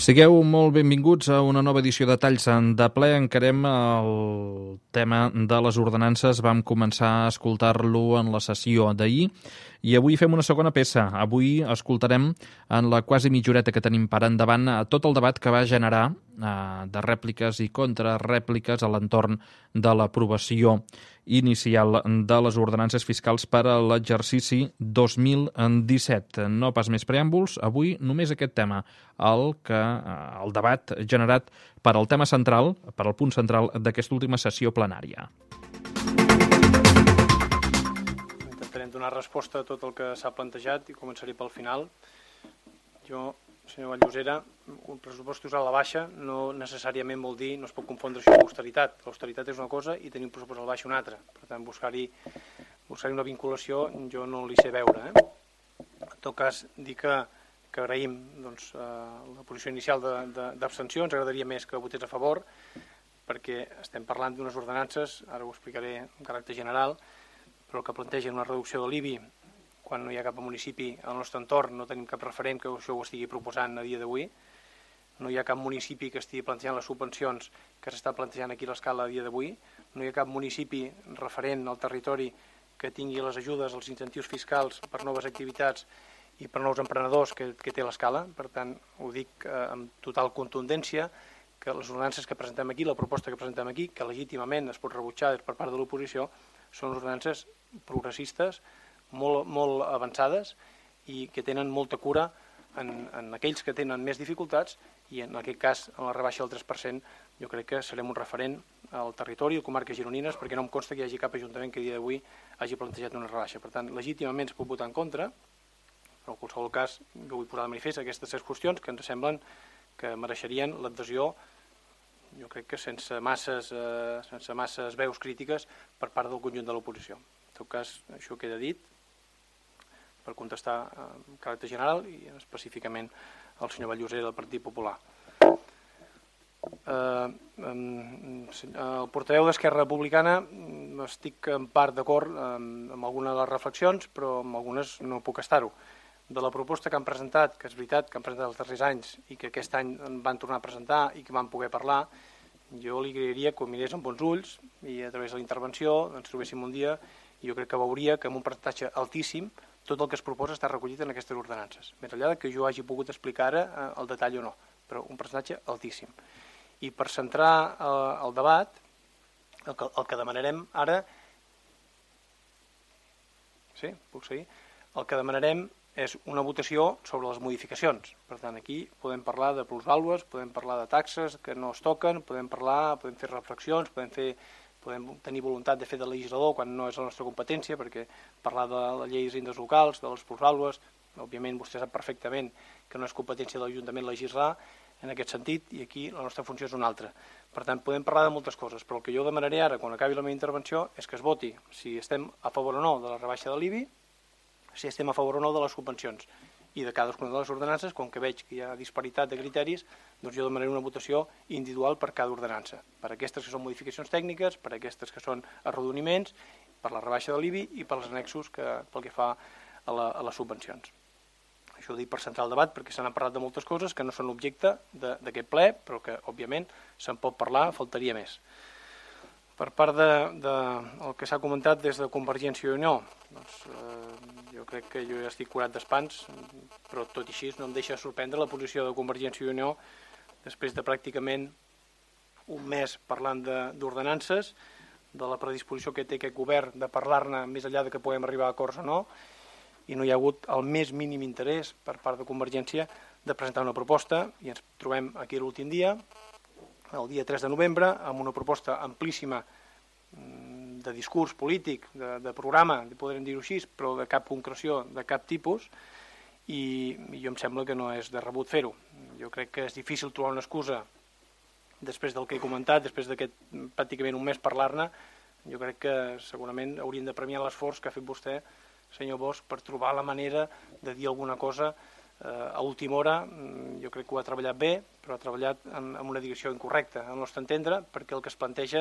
Sigueu molt benvinguts a una nova edició de Talls de ple. Encarem el tema de les ordenances. Vam començar a escoltar-lo en la sessió d'ahir i avui fem una segona peça. Avui escoltarem en la quasi mitja horeta que tenim per endavant tot el debat que va generar de rèpliques i contrarèpliques a l'entorn de l'aprovació inicial de les ordenances fiscals per a l'exercici 2017. No pas més preàmbuls, avui només aquest tema, el debat generat per al tema central, per al punt central d'aquesta última sessió plenària. Intentarem donar resposta a tot el que s'ha plantejat i començaré pel final. Jo, senyor Vall-llosera, pressupostos a la baixa no necessàriament vol dir, no es pot confondre això amb l'austeritat. L'austeritat és una cosa i tenir un pressupost a la baixa una altra. Per tant, buscar-hi una vinculació jo no l'hi sé veure. En tot cas, dir que agraïm la posició inicial d'abstenció. Ens agradaria més que votés a favor, perquè estem parlant d'unes ordenances, ara ho explicaré en caràcter general, però el que plantegen una reducció de l'IBI quan no hi ha cap municipi al nostre entorn, no tenim cap referent que això ho estigui proposant a dia d'avui, no hi ha cap municipi que estigui plantejant les subvencions que s'està plantejant aquí a l'escala a dia d'avui, no hi ha cap municipi referent al territori que tingui les ajudes, els incentius fiscals per noves activitats i per nous emprenedors que té l'escala. Per tant, ho dic amb total contundència, que les ordenances que presentem aquí, la proposta que presentem aquí, que legítimament es pot rebutjar per part de l'oposició, són ordenances progressistes, molt avançades i que tenen molta cura en aquells que tenen més dificultats i en aquest cas, en la rebaixa del 3%, jo crec que serem un referent al territori i a comarques gironines perquè no em consta que hi hagi cap ajuntament que a dia d'avui hagi plantejat una rebaixa. Per tant, legítimament es pot votar en contra, però en qualsevol cas jo vull posar de manifest aquestes 6 qüestions que ens semblen que mereixerien l'adhesió, jo crec que sense masses veus crítiques per part del conjunt de l'oposició. En tot cas, això queda dit per contestar en caràcter general i específicament al senyor Vall-llosera del Partit Popular. El portaveu d'Esquerra Republicana estic en part d'acord amb algunes de les reflexions, però amb algunes no puc estar-ho. De la proposta que han presentat, que és veritat que han presentat els darrers anys i que aquest any van tornar a presentar i que van poder parlar, jo li agrairia que ho mirés amb bons ulls i a través de la intervenció ens trobéssim un dia i jo crec que veuria que amb un percentatge altíssim tot el que es proposa està recollit en aquestes ordenances. Més enllà que jo hagi pogut explicar ara el detall o no, però un percentatge altíssim. I per centrar el debat, el que demanarem ara... Sí, puc seguir? El que demanarem és una votació sobre les modificacions. Per tant, aquí podem parlar de plusvàlues, podem parlar de taxes que no es toquen, podem fer reflexions, podem tenir voluntat de fer de legislador quan no és la nostra competència, perquè parlar de la llei d'hisendes locals, de les plusvàlues, òbviament vostè sap perfectament que no és competència de l'Ajuntament legislar en aquest sentit i aquí la nostra funció és una altra. Per tant, podem parlar de moltes coses, però el que jo demanaré ara, quan acabi la meva intervenció, és que es voti si estem a favor o no de la rebaixa de l'IBI, si estem a favor o no de les subvencions i de cadascuna de les ordenances, com que veig que hi ha disparitat de criteris, doncs jo demanaré una votació individual per cada ordenança, per aquestes que són modificacions tècniques, per aquestes que són arrodoniments, per la rebaixa de l'IBI i per als annexos pel que fa a les subvencions. Això ho dic per centrar el debat perquè se n'ha parlat de moltes coses que no són l'objecte d'aquest ple, però que òbviament se'n pot parlar, faltaria més. Per part del que s'ha comentat des de Convergència i Unió, doncs, jo crec que jo ja estic curat d'espants, però tot i així no em deixa sorprendre la posició de Convergència i Unió després de pràcticament un mes parlant d'ordenances, de la predisposició que té aquest govern de parlar-ne més enllà de que puguem arribar a acords o no, i no hi ha hagut el més mínim interès per part de Convergència de presentar una proposta i ens trobem aquí l'últim dia, el dia 3 de novembre, amb una proposta amplíssima de discurs polític, de programa, podríem dir-ho així, però de cap concreció, de cap tipus, i jo em sembla que no és de rebut fer-ho. Jo crec que és difícil trobar una excusa després del que he comentat, després d'aquest pràcticament un mes parlar-ne, jo crec que segurament haurien de premiar l'esforç que ha fet vostè, senyor Bosch, per trobar la manera de dir alguna cosa a última hora. Jo crec que ho ha treballat bé, però ha treballat en una direcció incorrecta, al nostre entendre, perquè el que es planteja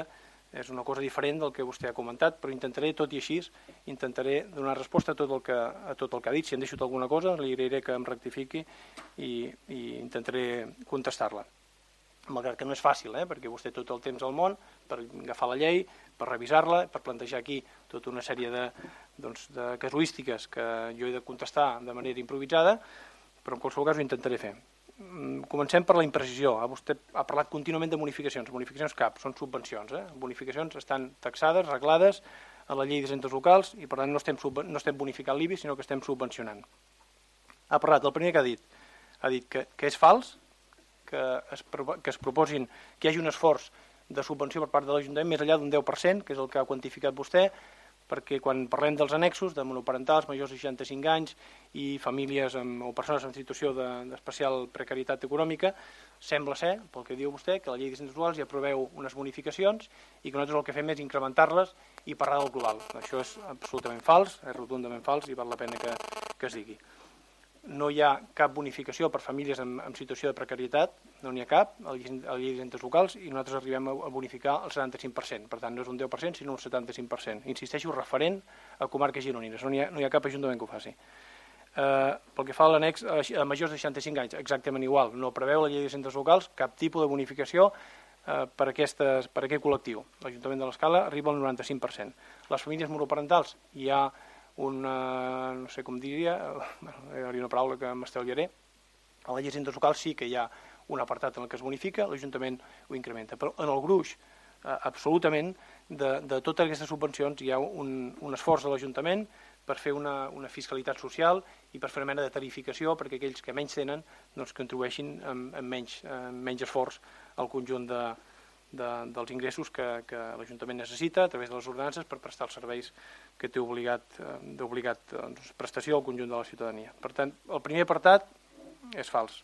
És una cosa diferent del que vostè ha comentat, però intentaré, tot i així, intentaré donar resposta a tot el que ha dit. Si hem deixat alguna cosa, li agrairé que em rectifiqui i intentaré contestar-la. Malgrat que no és fàcil, perquè vostè tot el temps al món per agafar la llei, per revisar-la, per plantejar aquí tota una sèrie de casuístiques que jo he de contestar de manera improvisada, però en qualsevol cas ho intentaré fer. Comencem per la imprecisió. Vostè ha parlat contínuament de bonificacions. Bonificacions cap, són subvencions. Bonificacions estan taxades, reglades a la llei d'hisendes locals i per tant no estem bonificant l'IBI, sinó que estem subvencionant. Ha parlat, el primer que ha dit que és fals, que es proposin que hi hagi un esforç de subvenció per part de l'Ajuntament més enllà d'un 10%, que és el que ha quantificat vostè, perquè quan parlem dels annexos de monoparentals majors de 65 anys i famílies o persones en situació d'especial precarietat econòmica, sembla ser, pel que diu vostè, que la llei d'hisendes locals ja preveu unes bonificacions i que nosaltres el que fem és incrementar-les i parlar del global. Això és absolutament fals, és rotundament fals i val la pena que es digui. No hi ha cap bonificació per famílies en situació de precarietat, no n'hi ha cap a la llei d'hisendes locals i nosaltres arribem a bonificar el 75%. Per tant, no és un 10%, sinó un 75%. Insisteixo, referent a comarques gironines. No hi ha cap ajuntament que ho faci. Pel que fa a l'annex a majors de 65 anys, exactament igual. No preveu la llei d'hisendes locals cap tipus de bonificació per aquest col·lectiu. L'Ajuntament de l'Escala arriba al 95%. Les famílies monoparentals hi ha no sé com diria, hi hauria una paraula que m'estalviaré. A la llei d'hisendes locals sí que hi ha un apartat en el que es bonifica, l'Ajuntament ho incrementa. Però en el gruix, absolutament, de totes aquestes subvencions hi ha un esforç de l'Ajuntament per fer una fiscalitat social i per fer una mena de tarificació perquè aquells que menys tenen contribueixin amb menys esforç al conjunt dels ingressos que l'Ajuntament necessita a través de les ordenances per prestar els serveis que té d'obligat prestació al conjunt de la ciutadania. Per tant, el primer apartat és fals.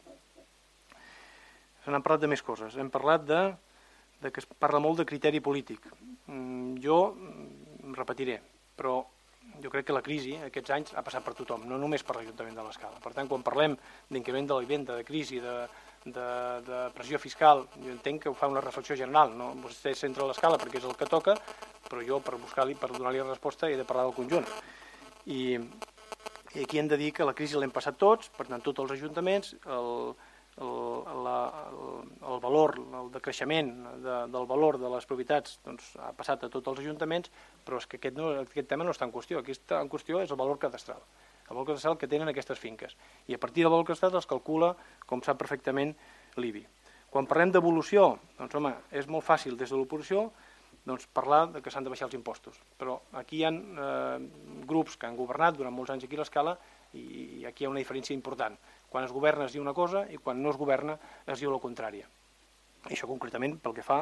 Se n'han parlat de més coses. Hem parlat que es parla molt de criteri polític. Jo em repetiré, però jo crec que la crisi aquests anys ha passat per tothom, no només per l'Ajuntament de l'Escala. Per tant, quan parlem d'increment de la vivenda, de crisi, de pressió fiscal, jo entenc que ho fa una reflexió general, no? Vostè centra l'Escala perquè és el que toca, però jo per donar-li la resposta he de parlar del conjunt. I aquí hem de dir que la crisi l'hem passat tots, per tant tots els ajuntaments, el valor, el decreixement del valor de les propietats ha passat a tots els ajuntaments, però és que aquest tema no està en qüestió. Aquí en qüestió és el valor cadastral. El valor cadastral que tenen aquestes finques. I a partir del valor cadastral es calcula, com sap perfectament, l'IBI. Quan parlem d'evolució, doncs home, és molt fàcil des de l'oposició parlar que s'han de baixar els impostos. Però aquí hi ha grups que han governat durant molts anys aquí a l'Escala i aquí hi ha una diferència important. Quan es governa es diu una cosa i quan no es governa es diu la contrària. I això concretament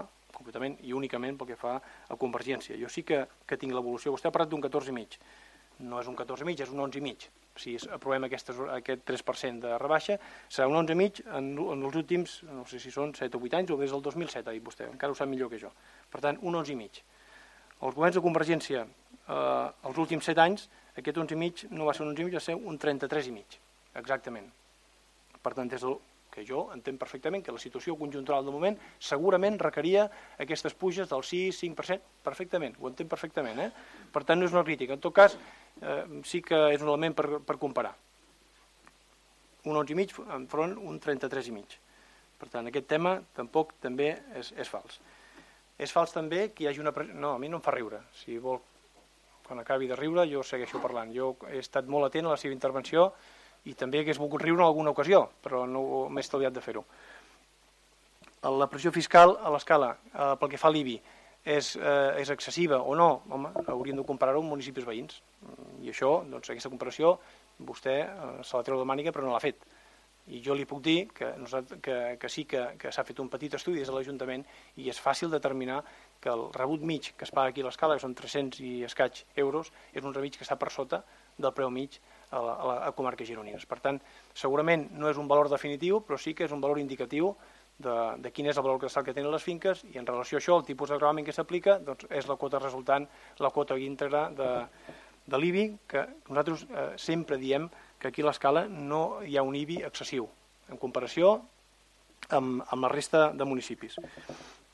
i únicament pel que fa a Convergència. Jo sí que tinc l'evolució. Vostè ha parlat d'un 14,5. No és un 14,5, és un 11,5. Si aprovem aquest 3% de rebaixa, serà un 11,5 en els últims, no sé si són 7 o 8 anys, o des del 2007, ha dit vostè, encara ho sap millor que jo. Per tant, un 11,5. Els governs de Convergència, els últims 7 anys, aquest 11,5 no va ser un 11,5, va ser un 33,5, exactament. Per tant, des del que jo entenc perfectament que la situació conjuntural del moment segurament requeria aquestes puges del 6-5%, perfectament, ho entenc perfectament. Per tant, no és una crítica. En tot cas, sí que és un element per comparar. Un 11,5 enfront un 33,5. Per tant, aquest tema tampoc també és fals. És fals també que hi hagi una... No, a mi no em fa riure. Si vol, quan acabi de riure, jo segueixo parlant. Jo he estat molt atent a la seva intervenció i també hagués volgut riure en alguna ocasió, però no m'he estalviat de fer-ho. La pressió fiscal a l'Escala, pel que fa a l'IBI, és excessiva o no? Home, hauríem de comparar-ho amb municipis veïns. I això, doncs, aquesta comparació, vostè se la treu de màniga, però no l'ha fet. I jo li puc dir que sí que s'ha fet un petit estudi des de l'Ajuntament i és fàcil determinar que el rebut mig que es paga aquí a l'Escala, que són 300 i escaig euros, és un rebut mig que està per sota del preu mig a comarques gironines. Per tant, segurament no és un valor definitiu, però sí que és un valor indicatiu de quin és el valor cadastral que tenen les finques i en relació a això el tipus de gravamen que s'aplica és la quota resultant, la quota íntegra de l'IBI, que nosaltres sempre diem que aquí a l'Escala no hi ha un IBI excessiu en comparació amb la resta de municipis.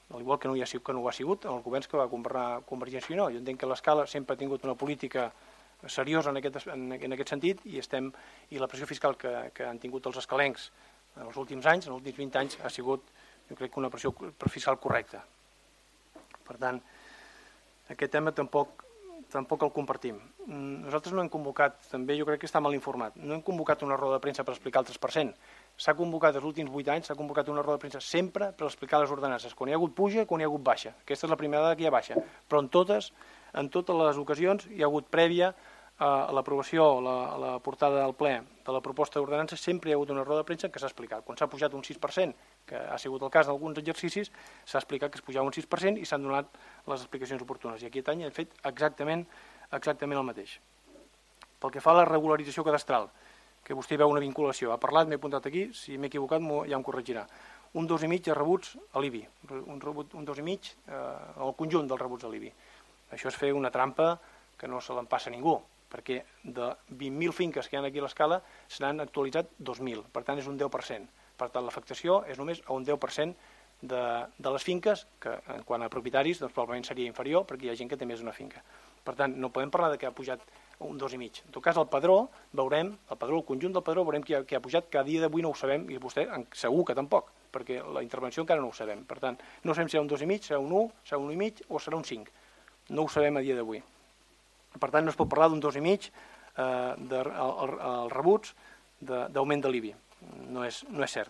al igual que no ho ha sigut en els governs que va governar Convergència i Unió. Jo entenc que l'Escala sempre ha tingut una política seriosa en aquest sentit i la pressió fiscal que han tingut els escalencs en els últims anys, en els últims 20 anys, ha sigut, jo crec, que una pressió fiscal correcta. Per tant, aquest tema tampoc el compartim. Nosaltres no hem convocat, també jo crec que està mal informat, no hem convocat una roda de premsa per explicar el 3%. S'ha convocat els últims 8 anys, s'ha convocat una roda de premsa sempre per explicar les ordenances, quan hi ha hagut puja, quan hi ha hagut baixa. Aquesta és la primera dada que hi ha baixa, però en totes les ocasions hi ha hagut prèvia a l'aprovació, a la portada al ple de la proposta d'ordenances, sempre hi ha hagut una roda de premsa que s'ha explicat. Quan s'ha pujat un 6%, que ha sigut el cas d'alguns exercicis, s'ha explicat que es pujava un 6% i s'han donat les explicacions oportunes. I aquest any hem fet exactament el mateix. Pel que fa a la regularització cadastral, que vostè veu una vinculació, ha parlat, m'he apuntat aquí, si m'he equivocat ja em corregirà. Un 2,5 de rebuts a l'IBI, un 2,5 al conjunt dels rebuts a l'IBI. Això és fer una trampa que no se l'empassa ningú, perquè de 20.000 finques que hi ha aquí a l'Escala se n'han actualitzat 2.000, per tant és un 10%. Per tant, l'afectació és només a un 10% de les finques, que quant a propietaris doncs, probablement seria inferior, perquè hi ha gent que té més d'una finca. Per tant, no podem parlar de que ha pujat un 2,5. En tot cas, el padró, el conjunt del padró, veurem que ha pujat, que a dia d'avui no ho sabem, i vostè segur que tampoc, perquè la intervenció encara no ho sabem. Per tant, no sabem si serà un 2,5, serà un 1, serà un 1,5 o serà un 5. No ho sabem a dia d'avui. Per tant, no es pot parlar d'un 2,5 als rebuts d'augment de l'IBI. No és cert.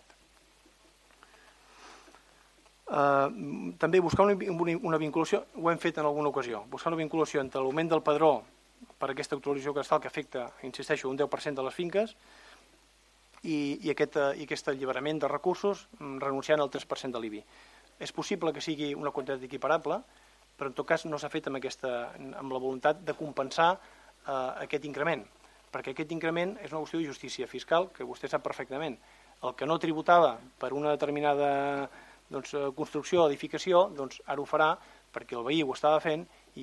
També buscar una vinculació, ho hem fet en alguna ocasió, buscar una vinculació entre l'augment del padró per aquesta actualització cadastral que afecta, insisteixo, un 10% de les finques i aquest alliberament de recursos renunciant al 3% de l'IBI. És possible que sigui una quantitat equiparable, però en tot cas no s'ha fet amb la voluntat de compensar aquest increment, perquè aquest increment és una qüestió de justícia fiscal que vostè sap perfectament. El que no tributava per una determinada construcció o edificació, ara ho farà perquè el veí ho estava fent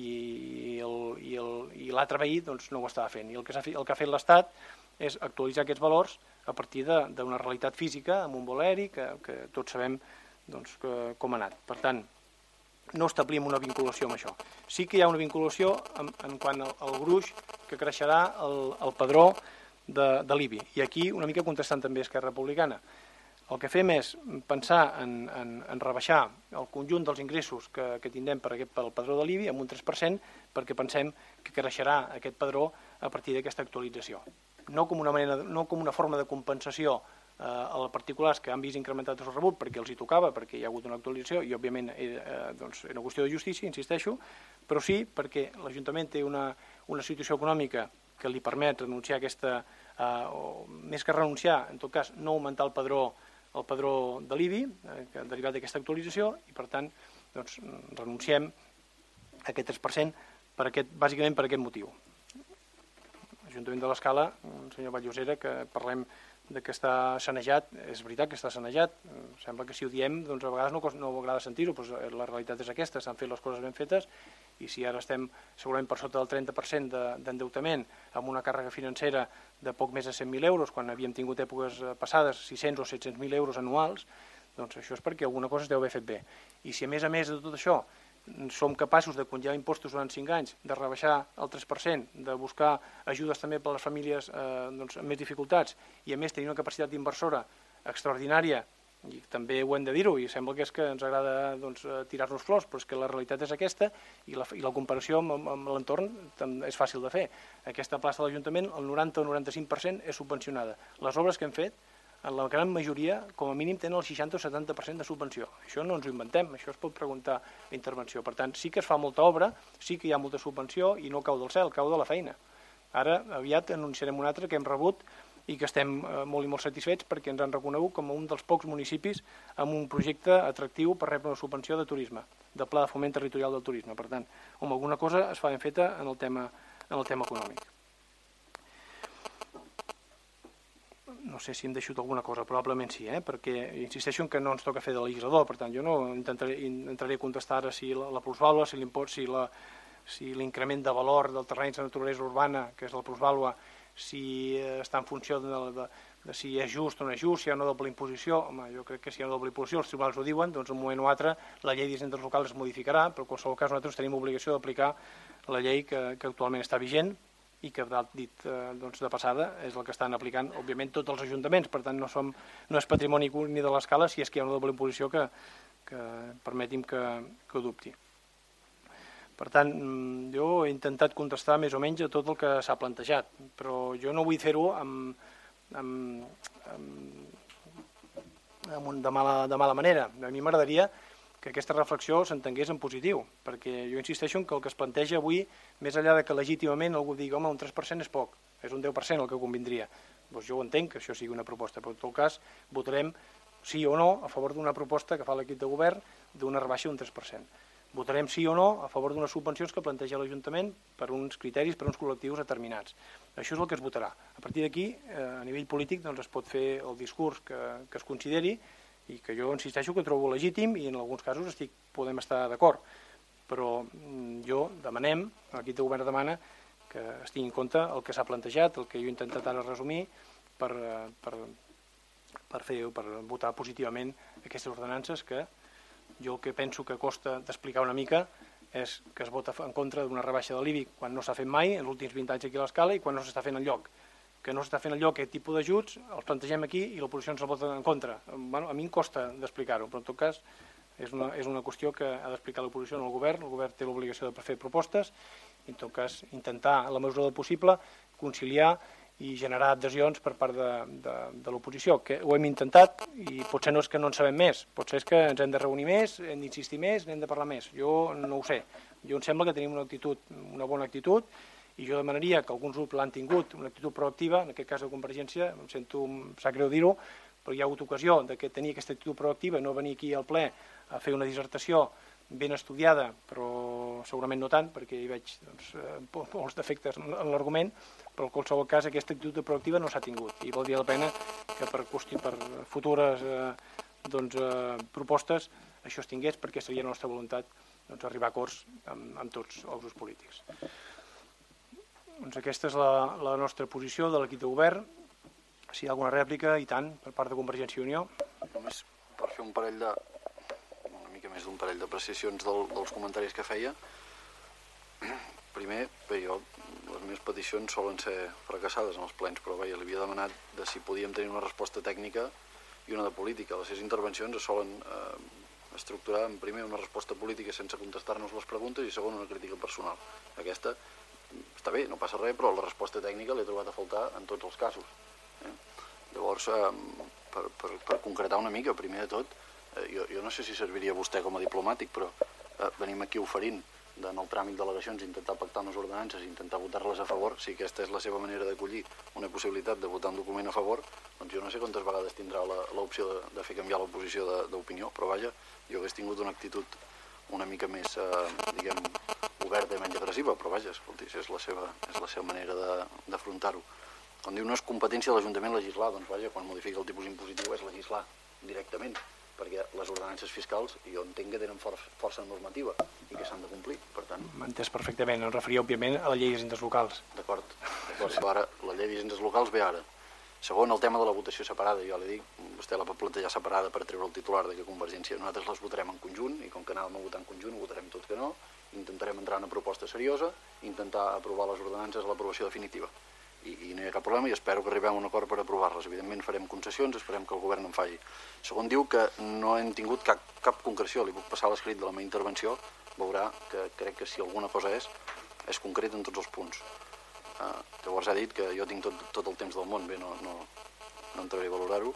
i l'altre veí no ho estava fent. I el que ha fet l'Estat és actualitzar aquests valors a partir d'una realitat física amb un vol aeri que tots sabem com ha anat. Per tant, no establim una vinculació amb això. Sí que hi ha una vinculació en quant al gruix que creixerà el padró de l'IBI. I aquí una mica contestant també a Esquerra Republicana. El que fem és pensar en rebaixar el conjunt dels ingressos que tindrem pel padró de l'IBI amb un 3% perquè pensem que creixerà aquest padró a partir d'aquesta actualització. No com una forma de compensació als particulars que han vist incrementat el rebut perquè els hi tocava, perquè hi ha hagut una actualització i òbviament és una qüestió de justícia, insisteixo, però sí perquè l'Ajuntament té una situació econòmica que li permet renunciar a aquesta, o més que renunciar, en tot cas no augmentar el padró de l'IBI, derivat d'aquesta actualització, i per tant renunciem a aquest 3% bàsicament per aquest motiu. L'Ajuntament de l'Escala, senyor Vall-llosera, que parlem que està sanejat, és veritat que està sanejat, sembla que si ho diem a vegades no agrada sentir-ho, però la realitat és aquesta, s'han fet les coses ben fetes i si ara estem segurament per sota del 30% d'endeutament amb una càrrega financera de poc més de 100.000 euros, quan havíem tingut èpoques passades 600 o 700.000 euros anuals, doncs això és perquè alguna cosa es deu haver fet bé. I si a més de tot això som capaços de congelar impostos durant 5 anys, de rebaixar el 3%, de buscar ajudes també per a les famílies amb més dificultats i a més tenir una capacitat d'inversora extraordinària, i també ho hem de dir-ho, i sembla que és que ens agrada tirar-nos flors, però és que la realitat és aquesta i la comparació amb l'entorn és fàcil de fer. Aquesta plaça de l'Ajuntament, el 90 o 95% és subvencionada. Les obres que hem fet, en la gran majoria, com a mínim, tenen el 60 o 70% de subvenció. Això no ens ho inventem, això es pot preguntar a intervenció. Per tant, sí que es fa molta obra, sí que hi ha molta subvenció i no cau del cel, cau de la feina. Ara, aviat, anunciarem un altre que hem rebut i que estem molt i molt satisfets perquè ens han reconegut com un dels pocs municipis amb un projecte atractiu per rebre una subvenció de turisme, de Pla de Foment Territorial del Turisme. Per tant, alguna cosa es fa ben feta en el tema econòmic. No sé si hem deixat alguna cosa, probablement sí, perquè insisteixo en que no ens toca fer de legislador, per tant jo no intentaré contestar ara si la plusvàlua, si l'import, si l'increment de valor del terreny de naturalesa urbana, que és la plusvàlua, si està en funció de si és just o no és just, si hi ha una doble imposició. Home, jo crec que si hi ha una doble imposició, els tribunals ho diuen, doncs en un moment o altre la llei d'hisendes locals es modificarà, però en qualsevol cas nosaltres tenim obligació d'aplicar la llei que actualment està vigent i que, dit de passada, és el que estan aplicant, òbviament, tots els ajuntaments. Per tant, no és patrimoni ni de l'escala si és que hi ha una doble imposició que permeti'm que ho dubti. Per tant, jo he intentat contestar més o menys a tot el que s'ha plantejat, però jo no vull fer-ho de mala manera. A mi m'agradaria que aquesta reflexió s'entengués en positiu, perquè jo insisteixo en que el que es planteja avui, més enllà de que legítimament algú digui home, un 3% és poc, és un 10% el que convindria. Doncs jo ho entenc que això sigui una proposta, però en tot cas votarem sí o no a favor d'una proposta que fa l'equip de govern d'una rebaixa d'un 3%. Votarem sí o no a favor d'unes subvencions que planteja l'Ajuntament per uns criteris, per uns col·lectius determinats. Això és el que es votarà. A partir d'aquí, a nivell polític, doncs es pot fer el discurs que es consideri i que jo insisteixo que trobo legítim i en alguns casos podem estar d'acord. Però l'equip de govern demana que es tingui en compte el que s'ha plantejat, el que jo he intentat ara resumir per votar positivament aquestes ordenances que jo el que penso que costa d'explicar una mica és que es vota en contra d'una rebaixa de l'IBI quan no s'ha fet mai, en els últims 20 anys aquí a l'escala, i quan no s'està fent enlloc. Que no s'està fent enlloc aquest tipus d'ajuts, els plantegem aquí i l'oposició ens el vota en contra. Bueno, a mi em costa d'explicar-ho, però en tot cas és una qüestió que ha d'explicar l'oposició en el govern té l'obligació de fer propostes, i en tot cas intentar, a la mesura del possible, conciliar i generar adhesions per part de l'oposició, que ho hem intentat i potser no és que no en sabem més, potser és que ens hem de reunir més, hem d'insistir més, n'hem de parlar més. Jo no ho sé. Jo em sembla que tenim una bona actitud, i jo demanaria que alguns grups l'han tingut, una actitud proactiva, en aquest cas de Convergència, em sap greu dir-ho, però hi ha hagut ocasió de tenir aquesta actitud proactiva, no venir aquí al ple a fer una dissertació ben estudiada, però segurament no tant, perquè hi veig molts defectes en l'argument, però en qualsevol cas aquesta actitud proactiva no s'ha tingut, i valdria la pena que per futures propostes això es tingués, perquè seria la nostra voluntat arribar a acords amb tots els grups polítics. Doncs aquesta és la nostra posició de l'equip de govern. Si hi ha alguna rèplica, i tant, per part de Convergència i Unió. Només per fer una mica més d'un parell d'apreciacions dels comentaris que feia. Primer, les meves peticions solen ser fracassades en els plens, però li havia demanat de si podíem tenir una resposta tècnica i una de política. Les seves intervencions es solen estructurar en primer una resposta política sense contestar-nos les preguntes i segon una crítica personal. Aquesta està bé, no passa res, però la resposta tècnica l'he trobat a faltar en tots els casos. Llavors, per concretar una mica, primer de tot, jo no sé si serviria a vostè com a diplomàtic, però venim aquí oferint en el tràmit d'al·legacions intentar pactar unes ordenances i intentar votar-les a favor. Si aquesta és la seva manera d'acollir una possibilitat de votar un document a favor, doncs jo no sé quantes vegades tindrà l'opció de fer canviar l'oposició d'opinió, però vaja, jo hagués tingut una actitud una mica més, diguem, oberta i menys agressiva, però vaja, escolti, és la seva manera d'afrontar-ho. Quan diu no és competència de l'Ajuntament legislar, doncs vaja, quan modifica el tipus impositiu és legislar directament, perquè les ordenances fiscals jo entenc que tenen força normativa i que s'han de complir, per tant... M'ha entès perfectament, em referia òbviament a la llei d'hisendes locals. D'acord, ara la llei d'hisendes locals ve ara. Segon, el tema de la votació separada, jo li dic, vostè la pot plantejar separada per treure el titular de que Convergència, nosaltres les votarem en conjunt, i com que anàvem a votar en conjunt, ho votarem tot que no, intentarem entrar en una proposta seriosa, intentar aprovar les ordenances a l'aprovació definitiva. I no hi ha cap problema i espero que arribem a un acord per aprovar-les. Evidentment farem concessions, esperem que el govern en faci. Segon, diu que no hem tingut cap concreció, li puc passar l'escrit de la meva intervenció, veurà que crec que si alguna cosa és concret en tots els punts. Llavors ha dit que jo tinc tot el temps del món, bé, no entraré a valorar-ho.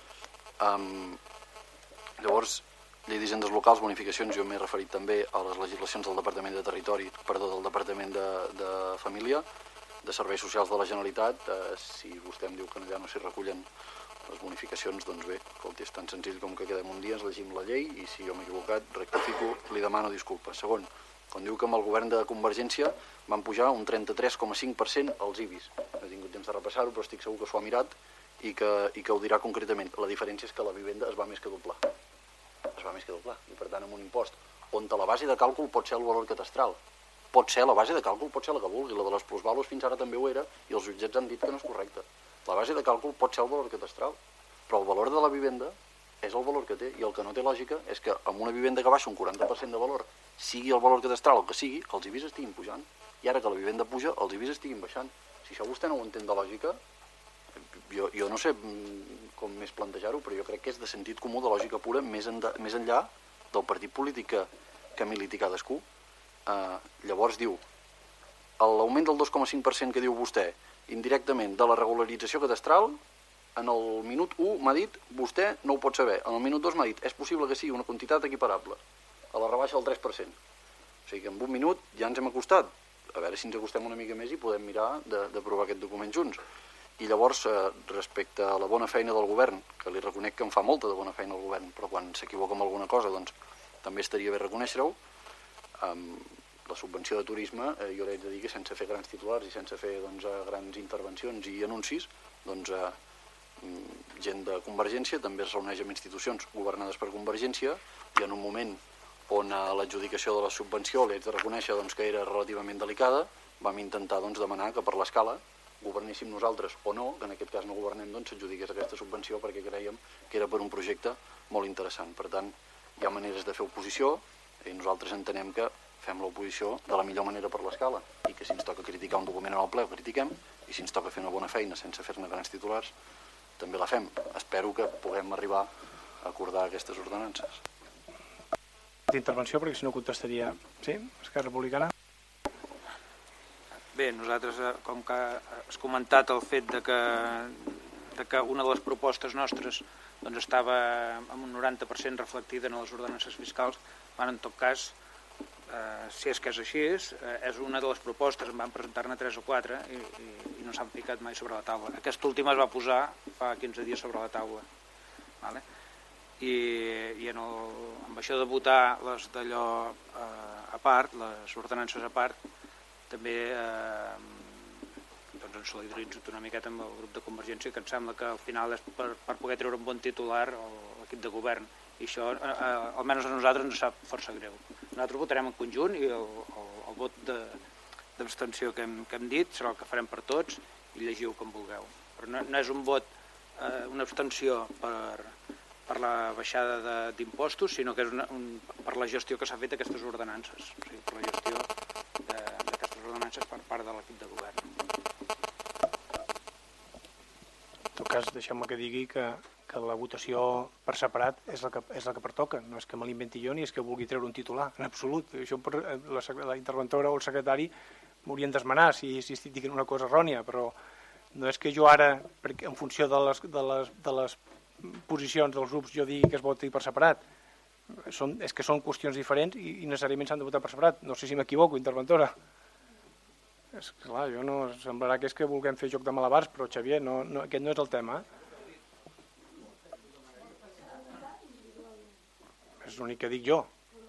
Llavors, llei d'hisendes locals, bonificacions, jo m'he referit també a les legislacions del Departament de Territori, del Departament de Família, de Serveis Socials de la Generalitat. Si vostè em diu que ja no s'hi recullen les bonificacions, doncs bé, escolti, és tan senzill com que quedem un dia, ens llegim la llei i si jo m'he equivocat, rectifico, li demano disculpes. Segon, quan diu que amb el govern de Convergència van pujar un 33,5% als IBIs. No he tingut temps de repassar-ho, però estic segur que s'ho ha mirat i que ho dirà concretament. La diferència és que la vivenda es va més que doblar. Es va més que doblar. I per tant, amb un impost on la base de càlcul pot ser el valor catastral. La base de càlcul pot ser la que vulgui. La de les plusvàlues fins ara també ho era i els jutjats han dit que no és correcte. La base de càlcul pot ser el valor catastral, però el valor de la vivenda és el valor que té, i el que no té lògica és que amb una vivenda que baixa un 40% de valor, sigui el valor catastral el que sigui, els IBIs estiguin pujant, i ara que la vivenda puja, els IBIs estiguin baixant. Si això vostè no ho entén de lògica, jo no sé com més plantejar-ho, però jo crec que és de sentit comú, de lògica pura, més enllà del partit polític que militi cadascú. Llavors diu, l'augment del 2,5% que diu vostè, indirectament, de la regularització cadastral, en el minut 1 m'ha dit, vostè no ho pot saber. En el minut 2 m'ha dit, és possible que sigui una quantitat equiparable a la rebaixa del 3%. O sigui que en un minut ja ens hem acostat. A veure si ens acostem una mica més i podem mirar d'aprovar aquest document junts. I llavors, respecte a la bona feina del govern, que li reconec que em fa molta de bona feina el govern, però quan s'equivoca amb alguna cosa, doncs també estaria bé reconèixer-ho, la subvenció de turisme, jo li haig de dir que sense fer grans titulars i sense fer grans intervencions i anuncis, doncs gent de Convergència també es reuneix amb institucions governades per Convergència, i en un moment on l'adjudicació de la subvenció li haig de reconèixer que era relativament delicada, vam intentar demanar que per l'escala governéssim nosaltres o no, que en aquest cas no governem, s'adjudiqués aquesta subvenció perquè creiem que era per un projecte molt interessant. Per tant, hi ha maneres de fer oposició i nosaltres entenem que fem l'oposició de la millor manera per l'escala, i que si ens toca criticar un document en el ple ho critiquem, i si ens toca fer una bona feina sense fer-ne grans titulars també la fem. Espero que puguem arribar a acordar aquestes ordenances. D'intervenció, perquè si no contestaria... Sí? Esquerra Republicana? Bé, nosaltres, com que has comentat el fet de que una de les propostes nostres estava amb un 90% reflectida en les ordenances fiscals, en tot cas, si és que és així, és una de les propostes, en van presentar-ne 3 o 4 i no s'han ficat mai sobre la taula. Aquesta última es va posar fa 15 dies sobre la taula. I amb això de votar les d'allò a part, les ordenances a part, també ens solidaritzo una miqueta amb el grup de Convergència, que em sembla que al final és per poder treure un bon titular a l'equip de govern, i això almenys a nosaltres ens sap força greu. Nosaltres votarem en conjunt i el vot d'abstenció que hem dit serà el que farem per tots, i llegiu com vulgueu. Però no és un vot, una abstenció per la baixada d'impostos, sinó que és per la gestió que s'ha fet d'aquestes ordenances, o sigui, per la gestió d'aquestes ordenances per part de l'equip de govern. En tot cas, deixeu-me que digui que la votació per separat és la que pertoca. No és que me l'inventi jo ni és que vulgui treure un titular, en absolut. Això la interventora o el secretari m'haurien d'esmenar si estic dient una cosa errònia, però no és que jo ara, en funció de les posicions dels grups, jo digui que es voti per separat. És que són qüestions diferents i necessàriament s'han de votar per separat. No sé si m'equivoco, interventora. És clar, jo no... Semblarà que és que vulguem fer joc de malabars, però Xavier, aquest no és el tema. És l'únic que dic jo.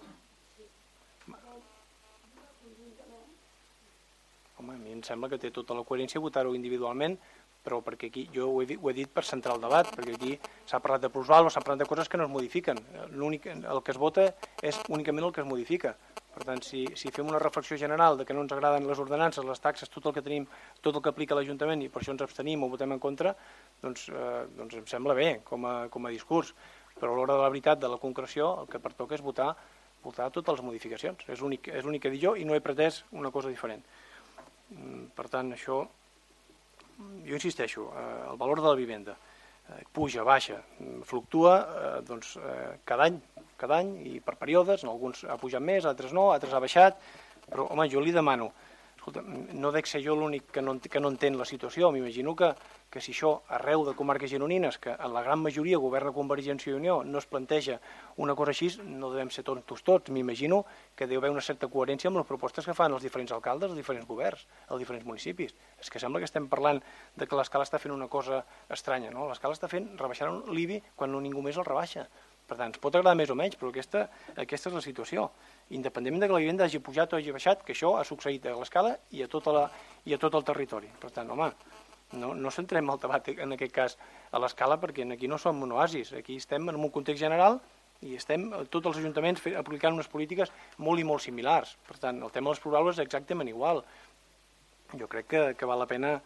Home, a mi em sembla que té tota la coherència votar-ho individualment, però perquè aquí jo ho he dit per centrar el debat, perquè aquí s'ha parlat de plusvàlua, s'ha parlat de coses que no es modifiquen. El que es vota és únicament el que es modifica. Per tant, si fem una reflexió general de que no ens agraden les ordenances, les taxes, tot el que tenim, tot el que aplica l'Ajuntament, i per això ens abstenim o votem en contra, doncs em sembla bé com a discurs. Però a l'hora de la veritat, de la concreció, el que pertoca és votar totes les modificacions. És l'únic que dic jo i no he pretès una cosa diferent. Per tant, això, jo insisteixo, el valor de la vivenda puja, baixa, fluctua cada any i per períodes, alguns ha pujat més, altres no, altres ha baixat, però home, jo li demano, escolta, no dec ser jo l'únic que no entén la situació, m'imagino que si això arreu de comarques gironines, que en la gran majoria governa Convergència i Unió, no es planteja una cosa així, no devem ser tontos tots, m'imagino que deu haver una certa coherència amb les propostes que fan els diferents alcaldes, els diferents governs, els diferents municipis. És que sembla que estem parlant de que l'escala està fent una cosa estranya, no? L'escala està rebaixant l'IBI quan ningú més el rebaixa. Per tant, ens pot agradar més o menys, però aquesta és la situació. Independentment de que la vivenda hagi pujat o hagi baixat, que això ha succeït a l'escala i a tot el territori. Per tant, home, no centrem el debat en aquest cas a l'escala, perquè aquí no som un oasis, aquí estem en un context general i estem tots els ajuntaments aplicant unes polítiques molt i molt similars. Per tant, el tema de les plusvàlues és exactament igual. Jo crec que val la pena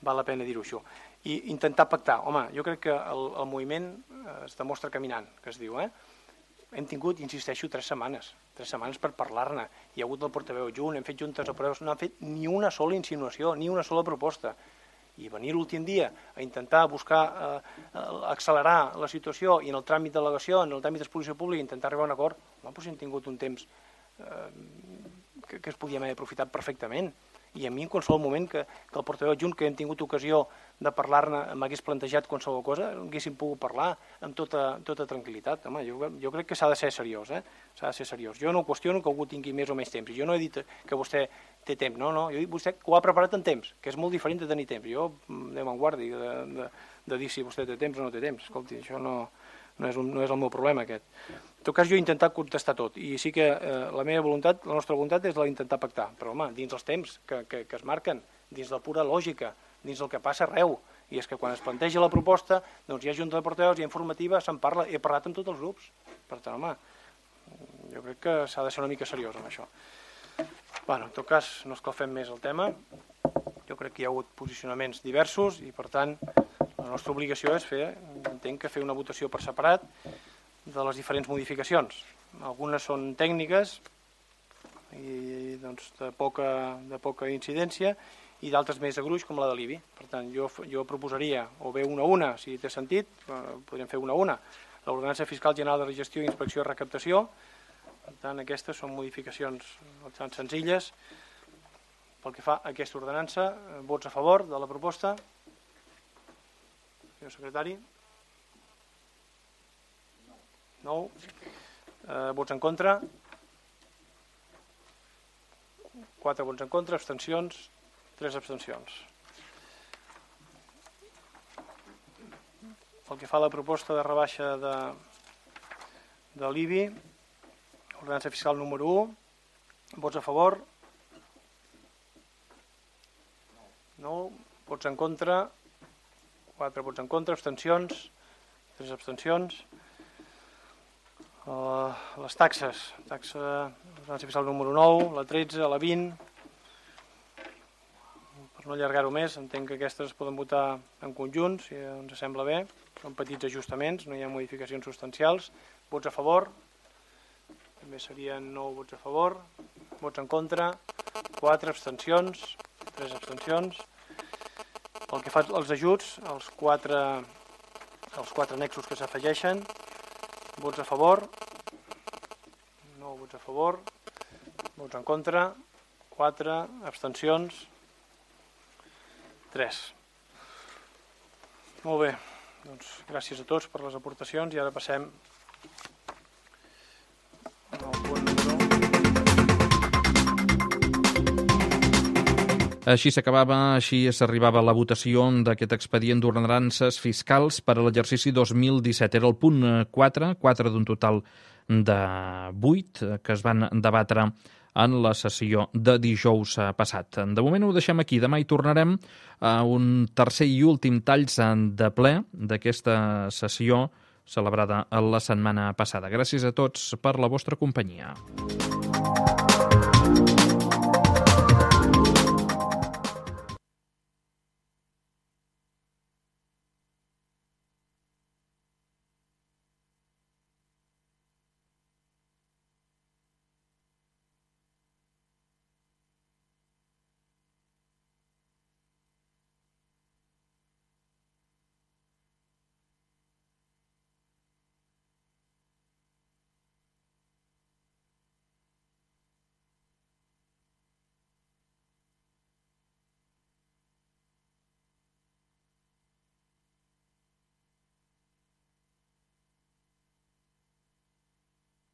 val la pena dir-ho això. I intentar pactar. Home, jo crec que el moviment es demostra caminant, que es diu, Hem tingut, insisteixo, 3 setmanes per parlar-ne. Hi ha hagut el portaveu adjunt, hem fet juntes de portaveus, no han fet ni una sola insinuació, ni una sola proposta. I venir l'últim dia a intentar buscar accelerar la situació i en el tràmit de delegació, en el tràmit d'exposició pública, intentar arribar a un acord, doncs hem tingut un temps que es podíem haver aprofitat perfectament. I a mi en qualsevol moment que el portaveu adjunt, que hem tingut ocasió de parlar-ne, m'hagués plantejat qualsevol cosa, haguéssim pogut parlar amb tota tranquil·litat. Home, jo crec que s'ha de ser seriós, s'ha de ser seriós. Jo no qüestiono que algú tingui més o menys temps, jo no he dit que vostè té temps, no, jo he dit vostè que ho ha preparat en temps, que és molt diferent de tenir temps. Jo Déu me'n guardi de dir si vostè té temps o no té temps. Escolti, això no és el meu problema aquest. En tot cas, jo he intentat contestar tot, i sí que la meva voluntat, la nostra voluntat és la d'intentar pactar, però home, dins els temps que es marquen, dins la pura lògica, dins el que passa arreu, i és que quan es planteja la proposta, doncs hi ha junta de portaveus, hi ha informativa, se'n parla, he parlat amb tots els grups, per tant, home, jo crec que s'ha de ser una mica seriós amb això. Bueno, en tot cas, no escalfem més el tema, jo crec que hi ha hagut posicionaments diversos i, per tant, la nostra obligació és entenc que fer una votació per separat de les diferents modificacions. Algunes són tècniques i doncs, de poca incidència i d'altres més a gruix, com la de l'IBI. Per tant, jo proposaria o bé una, si té sentit, podríem fer una. L'ordenança fiscal general de gestió, inspecció i recaptació. Per tant, aquestes són modificacions bastant senzilles. Pel que fa a aquesta ordenança, vots a favor de la proposta? Senyor secretari? No. Vots en contra? 4 vots en contra, abstencions, 3 abstencions. Pel que fa a la proposta de rebaixa de l'IBI, ordenança fiscal número 1, vots a favor? No. Vots en contra? 4 vots en contra, abstencions, 3 abstencions. Les taxes, ordenança fiscal número 9, la 13, la 20, per no allargar-ho més, entenc que aquestes es poden votar en conjunt, si ens sembla bé, són petits ajustaments, no hi ha modificacions substancials. Vots a favor, també serien 9 vots a favor, vots en contra, 4 abstencions, 3 abstencions. Pel que fa als ajuts, els 4 annexos que s'afegeixen, vots a favor, 9 vots a favor, vots en contra, 4 abstencions, 3. Molt bé, doncs gràcies a tots per les aportacions i ara passem al punt número 1. Així s'acabava, així s'arribava a la votació d'aquest expedient d'ordenances fiscals per a l'exercici 2017. Era el punt 4 d'un total de 8 que es van debatre en la sessió de dijous passat. De moment ho deixem aquí. Demà hi tornarem a un tercer i últim talls de ple d'aquesta sessió celebrada la setmana passada. Gràcies a tots per la vostra companyia.